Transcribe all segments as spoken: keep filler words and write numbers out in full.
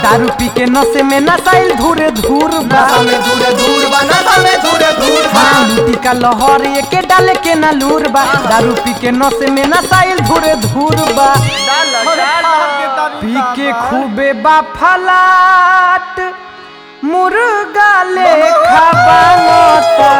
दारू पी के नशे में नसाइल धूर धूर बा नशा में दूर दूर बा नशा में दूर दूर बा हाँ लूटी का लहर एके डाले के ना लूर बा दारू पी के नशे में नसाइल धूर धूर बा पी के खूबे बा फलाट मुर्गा लेखा बांगता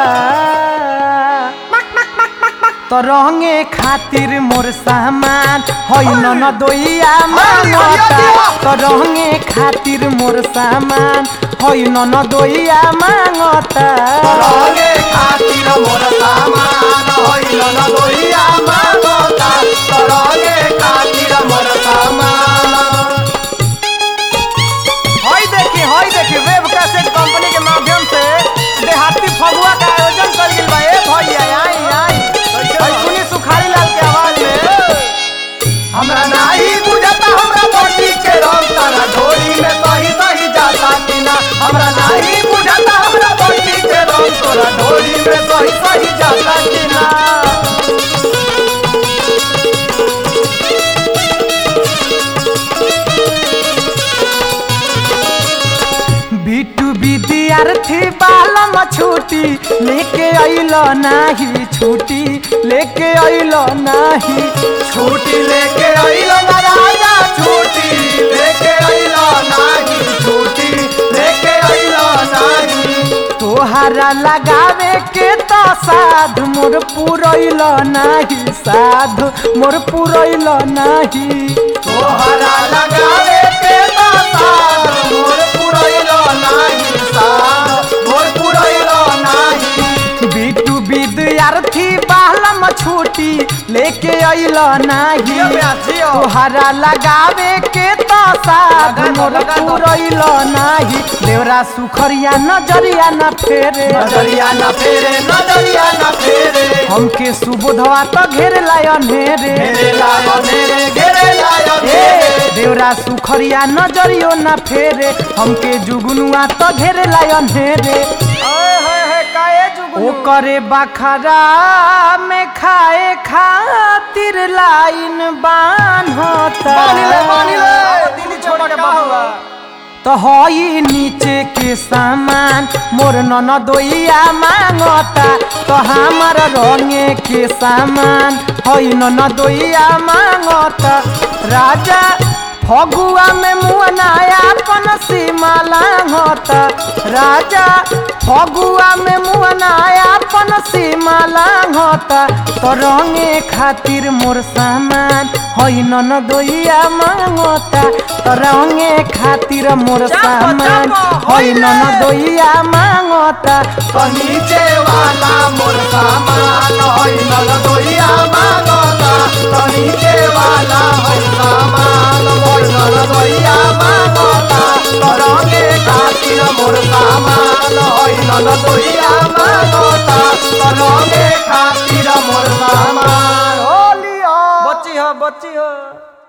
तो रंगे खातिर मोर सामान होई न दोइया मांगता तो रंगे खातिर मोर सामान होई न दोइया मांगता रंगे खातिर मोर सामान होइल न दोइया मांगता रंगे खातिर मोर सामान हई देखी हई देखी वेब कैसेट कंपनी के माध्यम से देहाती फगुआ का आयोजन कर गेल बा ए भैया आई आई हई सुनी सुखारी लाल के आवाज में हमरा नाही बुझता हमरा बॉडी के रंग तारा ढोली में सही सही जाता कि ना हमरा नाही बुझता हमरा बॉडी के रंग तोरा ढोली में सही सही जाता कि ना बिट्टू विद्यार्थी बालम छुट्टी लेके अइल नाही छुट्टी लेके अइल नाही छुट्टी लेके अइल ना राजा छुट्टी लेके अइल नाही छुट्टी लेके अइल नाही तोहरा लगावे के तो साधु मोर पुरैल नाही साधु मोर पुरैल नाही तोहरा लगावे के तो साधु मोर पुरैल नाही साधु मोर पुरैल नाही बिट्टू विद्यार्थी बालम छुट्टी लेके अइल नाही तोहरा लगावे के तो साधु मोर पुरैल नाही देवरा सुखरिया नजरिया न फेरे नजरिया न फेरे नजरिया न फेरे हमके सुबोधवा तो घेरे लाय अंधेरे घेरे लायो नेरे घेरे लायो ए नेरे देवरा सुखरिया नजरियो न फेरे हमके जुगनुआ तो घेरे लाय अंधेरे ओ करे बखरा में खाए खातिर लाइन बान्हता दिल्ली छोड़ के बबुआ तो हई नीचे के सामान मोर नन दोइया मांगता तो हमार रंगे के सामान हई नन दोइया मांगता राजा फगुआ में मुअनाया अपन सीमा लांघता राजा फगुआ में मुअनाया अपन सीमा लांघता तो रंगे खातिर मोर सामान हई नन दोइया मांगता तो रंगे खातिर मोर सामान हई नन दोइया मांगता तो नीचे वाला मोर सामान होई न दोइया मांगता तो नीचे वाला मोर सामान होई न दोइया मांगता तो रंगे खातिर मोर सामान होई न दोइया मांगता तो रंगे खातिर मोर सामान बच्ची हो बच्ची हो